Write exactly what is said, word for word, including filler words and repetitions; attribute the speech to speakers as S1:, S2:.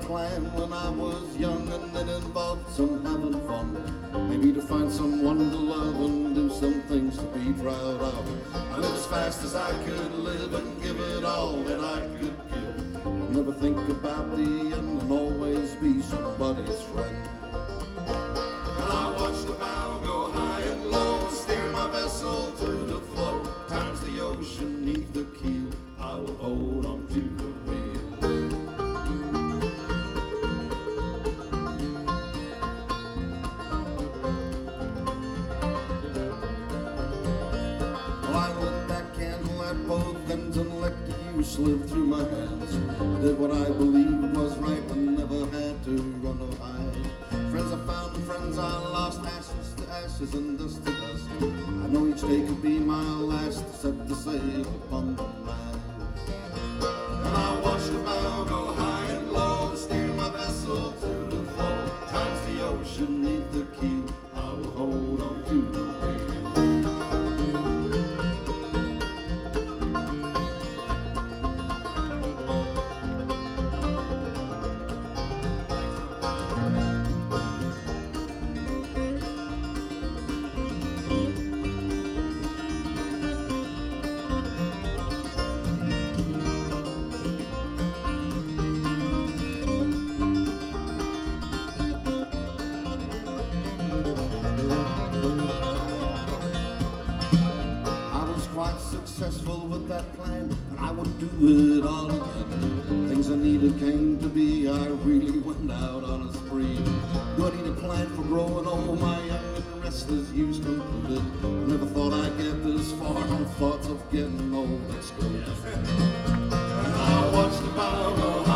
S1: plan when I was young, and it involved some having fun. Maybe to find someone to love and do some things to be proud of. I live as fast as I could live and give it all that I could give. I'll never think about the end and always be somebody's friend. And I watch the bow go high and low, steer my vessel to the flow. Times the ocean neath the keel, I will hold on to the wheel. Well, I lit that candle at both ends and let the use slip through my hands. I did what I believed was right and never had to run or hide. Friends I found and friends I lost, ashes to ashes and dust to dust. I know each day could be my last to set the sail upon the land. And I watch the bow go high and low, steer my vessel to the flow. Times the ocean neath the keel, I will hold on to the wheel. Quite successful with that plan, and I would do it all again. Things I needed came to be, I really went out on a spree. Do I need a plan for growing old? My young and restless years concluded. I never thought I'd get this far, no thoughts of getting old excluded. And I watched the bow go high.